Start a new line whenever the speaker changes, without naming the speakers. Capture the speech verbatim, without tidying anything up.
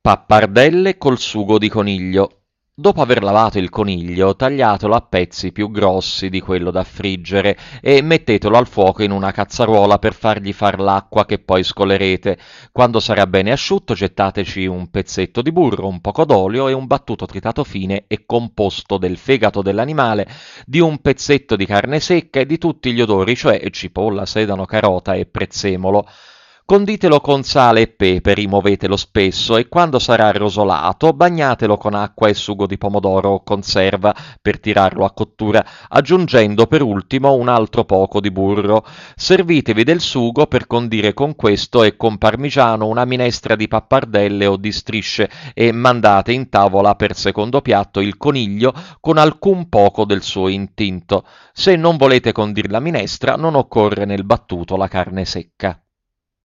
Pappardelle col sugo di coniglio. Dopo aver lavato il coniglio, tagliatelo a pezzi più grossi di quello da friggere e mettetelo al fuoco in una cazzaruola per fargli far l'acqua che poi scolerete. Quando sarà bene asciutto, gettateci un pezzetto di burro, un poco d'olio e un battuto tritato fine e composto del fegato dell'animale, di un pezzetto di carne secca e di tutti gli odori, cioè cipolla, sedano, carota e prezzemolo. Conditelo con sale e pepe, rimuovetelo spesso e quando sarà rosolato bagnatelo con acqua e sugo di pomodoro o conserva per tirarlo a cottura, aggiungendo per ultimo un altro poco di burro. Servitevi del sugo per condire con questo e con parmigiano una minestra di pappardelle o di strisce e mandate in tavola per secondo piatto il coniglio con alcun poco del suo intinto. Se non volete condir la minestra, non occorre nel battuto la carne secca.